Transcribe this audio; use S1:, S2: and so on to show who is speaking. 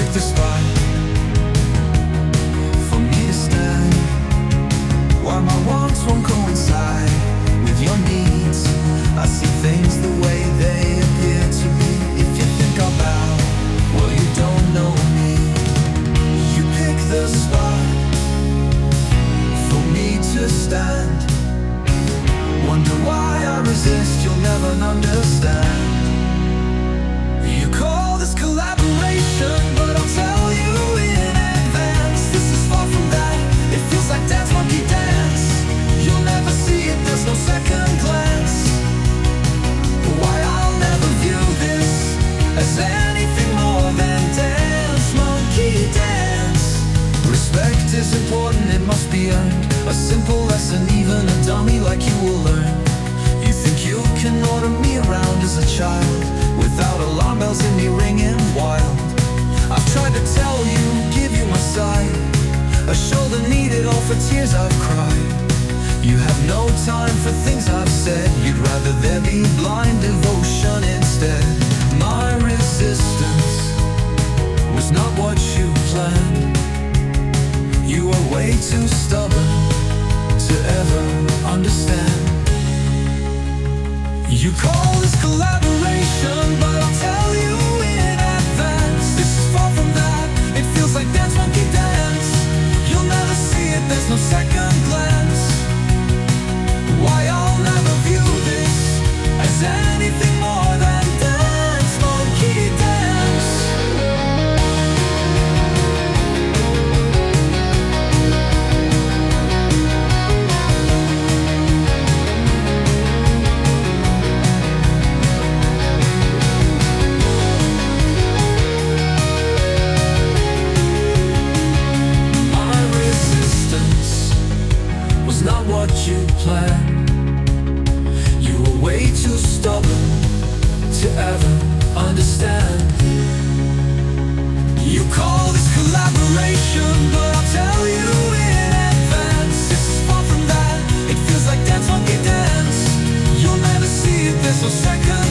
S1: the spot for me to stand. Why my wants won't coincide with your needs. I see things the way they appear to be. If you think I'll bow, well, you don't know me. You pick the spot for me to stand. Wonder why I resist, you'll never understand. You call this collaboration, but I'll tell you in advance, this is far from that. It feels like dance monkey dance. You'll never see it, there's no second glance. Why I'll never view this as anything more than dance monkey dance. Respect is important, it must be earned. A simple lesson even a dummy like you will learn. You think you can order me around as a child without alarm bells in me ringing wild. I've tried to tell you, give you my side, a shoulder needed all for tears I've cried. You have no time for things I've said. You'd rather there be blind devotion instead. My resistance was not what you planned. You are way too stubborn to ever understand. You call this collaboration, but I'll tell you in advance, this is far from that. It feels like dance monkey dance. You'll never see it, there's no second glance. Why I'll never view this as anything more than dance monkey dance. Not what you planned. You were way too stubborn to ever understand. You call this collaboration, but I'll tell you in advance, this is far from that. It feels like dance monkey dance. You'll never see it, there's no second